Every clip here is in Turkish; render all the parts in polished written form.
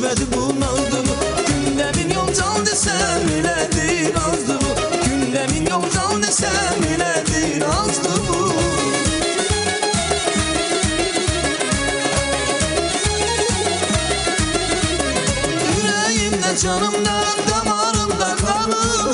düşmedi bu nazdı bu. Gündemin yolcal desem iledir azdı bu. Gündemin yolcal desem iledir azdı bu. Yüreğimde canımda damarımda kanım.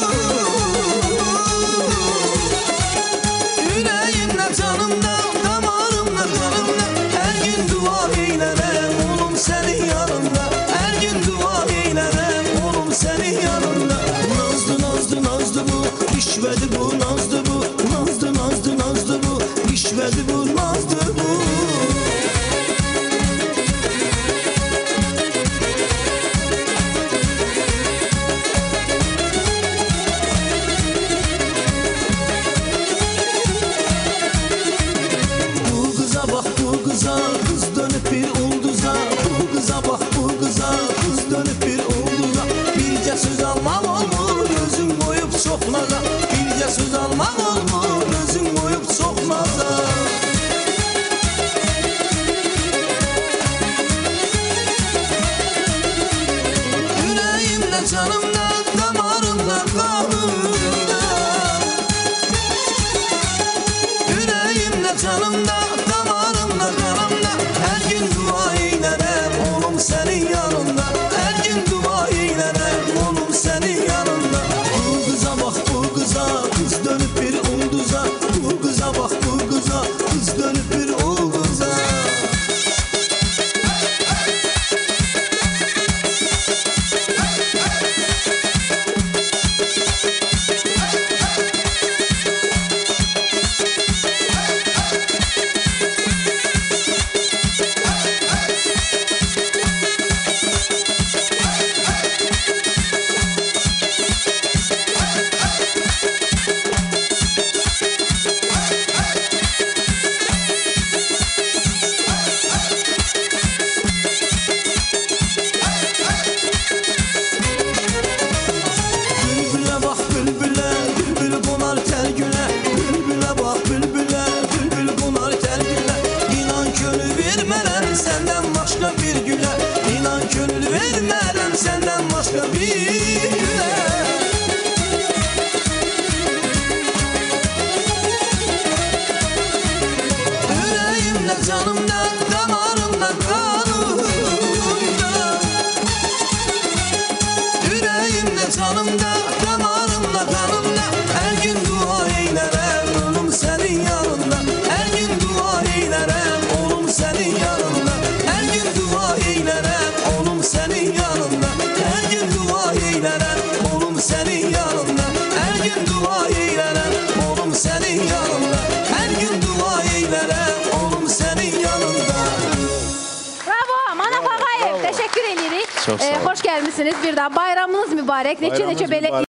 Yüreğimde canımda damarımda kanımda. Her gün dua eylerim oğlum senin yanında. Her gün dua eylerim oğlum senin yanında. Nazlı nazlı nazlı bu, düşmedi bu nazlı bu. Nazlı nazlı nazlı bu, düşmedi bu nazlı bu. Kız dönüp bir ulduza. Bu kıza bak bu kıza. Kız dönüp bir ulduza. Birce söz almam olmur gözüm koyup çok naza. Birce söz almam olmur gözüm koyup çok naza. Yüreğimde canımda damarımda kanımda. Yüreğimde canımda damarımda kanımda. Her gün dua eylerim oğlum senin yanında. Her gün dua eylerim oğlum senin yanında. Bu kıza bak bu kıza. Kız dönüp bir ulduza. Bu kıza bak bu kıza. Kız dönüp bir ulduza. Senden başka bir güle, inan gönül vermem senden başka bir güle. Yüreğimde canımda damarımda kanımda. Yüreğimde canımda damarımda kanımda. Her gün dua eylerim oğlum senin yanında. Her gün dua eylerim oğlum senin yanında. Her gün dua eylerim oğlum senin yanında. Her gün dua eylerim oğlum senin yanında. Her gün dua eylerim oğlum senin yanında. Her gün dua eylerim oğlum senin yanında. Bravo Manaf Ağayev. Teşekkür edirik. Çok sağ olun. Hoş gelmişsiniz bir daha. Bayramınız mübarek. Neçe Bayramınız neçe böyle mübarek.